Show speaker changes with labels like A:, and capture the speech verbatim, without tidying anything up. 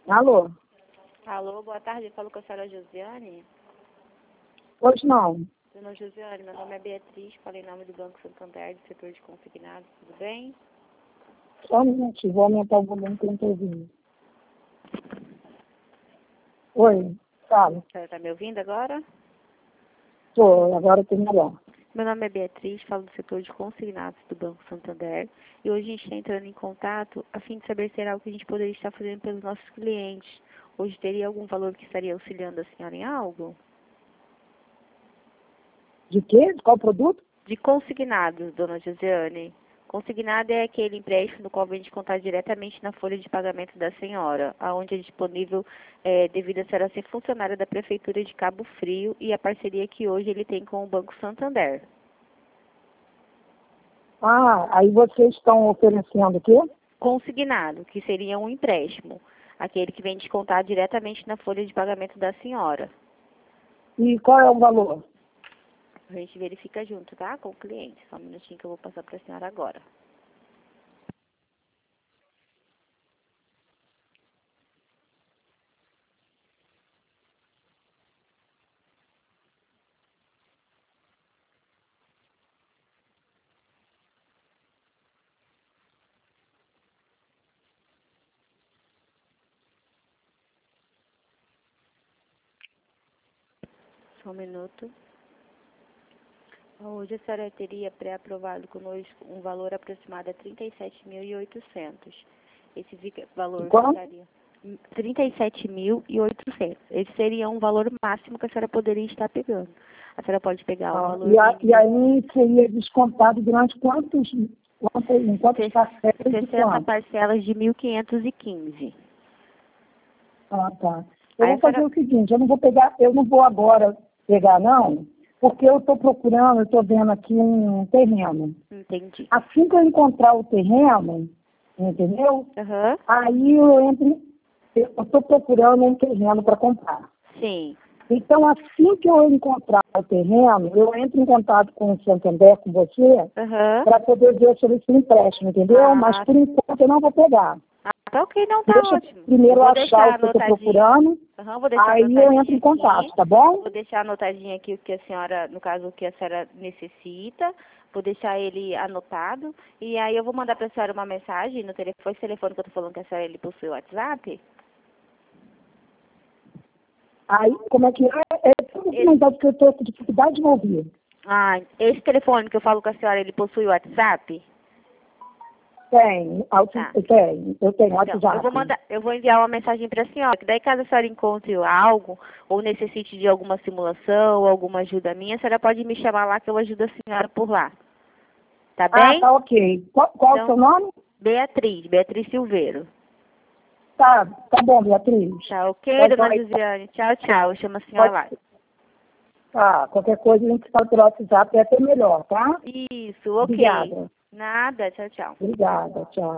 A: Alô?
B: Alô, boa tarde. Eu falo com a senhora Josiane.
A: Hoje não.
B: Dona Josiane, meu nome é Beatriz, falei em nome do Banco Santander, do setor de consignados, tudo bem?
A: Só um minutinho, vou aumentar o volume que eu não estou ouvindo. Oi, fala.
B: A senhora está me ouvindo agora?
A: Tô, agora estou melhor.
B: Meu nome é Beatriz, falo do setor de consignados do Banco Santander e hoje a gente está entrando em contato a fim de saber se era algo que a gente poderia estar fazendo pelos nossos clientes. Hoje teria algum valor que estaria auxiliando a senhora em algo?
A: De quê? De qual produto?
B: De consignados, dona Josiane. Consignado é aquele empréstimo no qual vem descontar diretamente na folha de pagamento da senhora, aonde é disponível é, devido a senhora ser funcionária da Prefeitura de Cabo Frio e a parceria que hoje ele tem com o Banco Santander.
A: Ah, aí vocês estão oferecendo o quê?
B: Consignado, que seria um empréstimo, aquele que vem descontar diretamente na folha de pagamento da senhora.
A: E qual é o valor?
B: A gente verifica junto, tá? Com o cliente. Só um minutinho que eu vou passar para a senhora agora. Só um minuto. Hoje a senhora teria pré-aprovado conosco um valor aproximado a trinta e sete mil e oitocentos. Esse fica- valor
A: Quanto?
B: ficaria trinta e sete mil e oitocentos. Esse seria um valor máximo que a senhora poderia estar pegando. A senhora pode pegar um
A: Ah,
B: valor
A: e, a, e
B: mínimo
A: aí seria descontado durante quantos, quantos, em quantas
B: de
A: parcelas de
B: sessenta
A: quanto?
B: parcelas de mil quinhentos e quinze.
A: Ah, tá. Eu
B: Aí
A: vou
B: a
A: fazer
B: senhora...
A: o seguinte, eu não vou pegar, eu não vou agora pegar não, porque eu estou procurando, eu estou vendo aqui um terreno.
B: Entendi.
A: Assim que eu encontrar o terreno, entendeu?
B: Aham.
A: Aí eu entro, eu estou procurando um terreno para comprar.
B: Sim.
A: Então, assim que eu encontrar o terreno, eu entro em contato com o Santander, com você,
B: Aham.
A: para poder ver sobre esse empréstimo, entendeu?
B: Ah,
A: Mas por enquanto eu não vou pegar.
B: ah, tá ok, não, tá
A: Deixa eu
B: ótimo. Eu
A: primeiro
B: vou
A: achar
B: deixar
A: o que eu estou
B: anotadinho.
A: procurando,
B: Aham, vou deixar
A: aí eu entro
B: anotadinho
A: em contato,
B: aqui.
A: tá bom?
B: Vou deixar anotadinho aqui o que a senhora, no caso, o que a senhora necessita. Vou deixar ele anotado. E aí eu vou mandar para a senhora uma mensagem no telefone. Esse telefone que eu tô falando que a senhora ele possui o WhatsApp.
A: Aí, como é que é? É tudo documentado que eu estou com dificuldade de ouvir.
B: Ah, esse telefone que eu falo com a senhora, ele possui o WhatsApp?
A: Tem, auto,
B: Tá.
A: tem, eu tenho
B: Então,
A: WhatsApp.
B: eu vou mandar, eu vou enviar uma mensagem para a senhora, que daí caso a senhora encontre algo, ou necessite de alguma simulação, ou alguma ajuda minha, a senhora pode me chamar lá que eu ajudo a senhora por lá. Tá
A: Ah,
B: bem?
A: tá ok. Qual, qual o seu
B: Então,
A: nome?
B: Beatriz, Beatriz Silveiro.
A: Tá, tá bom, Beatriz.
B: Tá ok,
A: Tá,
B: dona
A: joia.
B: Josiane? Tchau, tchau. Eu chamo a senhora
A: Pode
B: lá.
A: Tá, qualquer coisa a gente fala pelo WhatsApp, é até melhor, tá?
B: Isso, ok.
A: Obrigada.
B: Nada, tchau, tchau.
A: Obrigada, tchau.